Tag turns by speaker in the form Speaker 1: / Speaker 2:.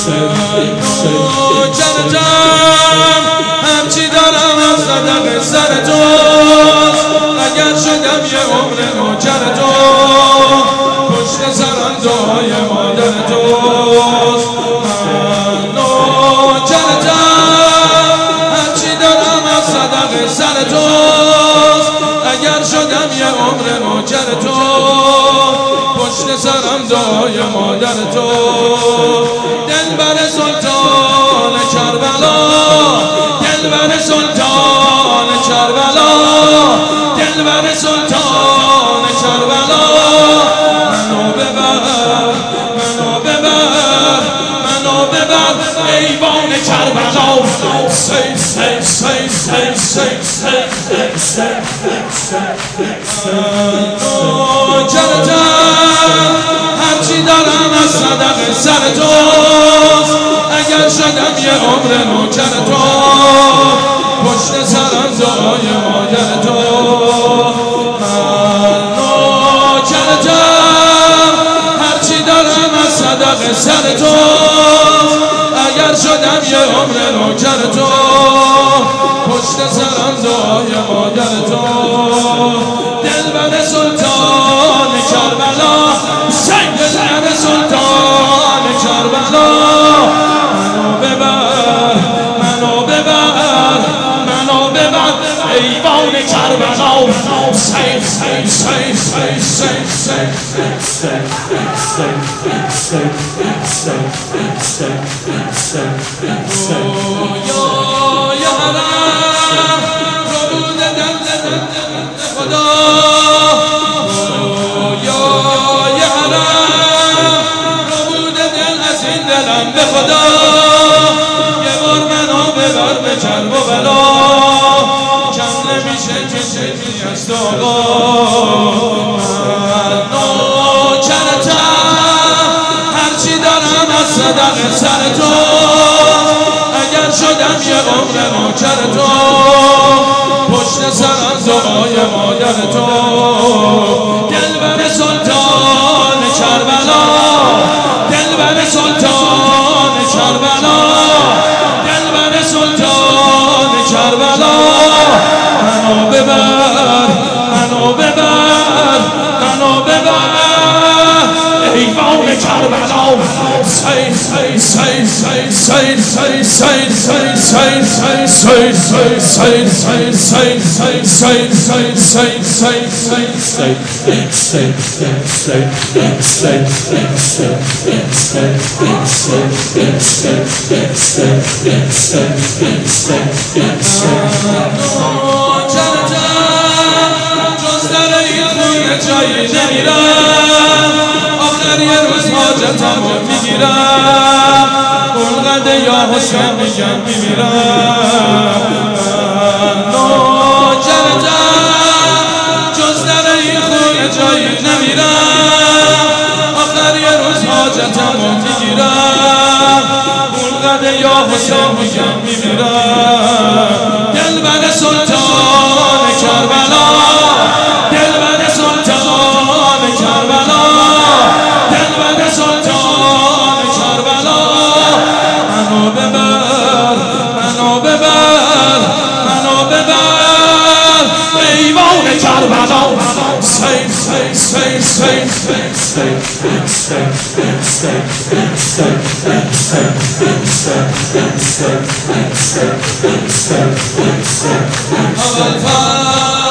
Speaker 1: نوکرتم هرچی دارم از صدق سر توست اگر شدم یه عمر نوکر تو پشت سرم دعای مادر توست نوکرتم هرچی دارم از صدق سر توست اگر شدم یه عمر نوکر تو پشت سرم دعای مادر تو دلبر سلطان کربلا دلبر سلطان کربلا دلبر سلطان کربلا منو ببر منو ببر منو ببر ایوان کربلا سی سی سی سی سی سی نوکرتم هرچی دارم از صدق سر توست اگر شدم یه عمر نوکر تو پشت سرم دعای مادر تو نوکرتم هرچی دارم از صدق سر توست اگر شدم یه عمر نوکر تو پشت سرم دعای مادر تو دلبر سلطان کربلا دلبر سلطان کربلا منو ببر منو ببر منو ببر ایوان کربلا سی سی سی سی سی سی یا حرم ربود دل خدا یا حرم ربود دل از این دلم به خدا یه بار منو ببر به کرب و بلا کم نمیشه که چیزی است آقا من نوکرتم هرچی دارم از صدق سر تو اگر شدم یه عمر نوکر تو پشت سرم دعای مادر تو دلبر سلطان کربلا دلبر سلطان کربلا دلبر سلطان کربلا منو ببر منو ببر منو ببر ایوان کربلا سی سی سی سی سی سی سی سی سی سی سی جز در این خونه جایی نمیرم آخر یه روز حاجتم رو میگیرم اونقدر یا حسین میگم میمیرم نوکرتم جز در این خونه جایی نمیرم آخر یه روز حاجتم رو میگیرم اونقدر یا حسین میگم میمیرم دلبر سلطان کربلا دلبر سلطان کربلا دلبر سلطان کربلا منو ببر منو ببر منو ببر ایوان کربلا سی سی سی سی اول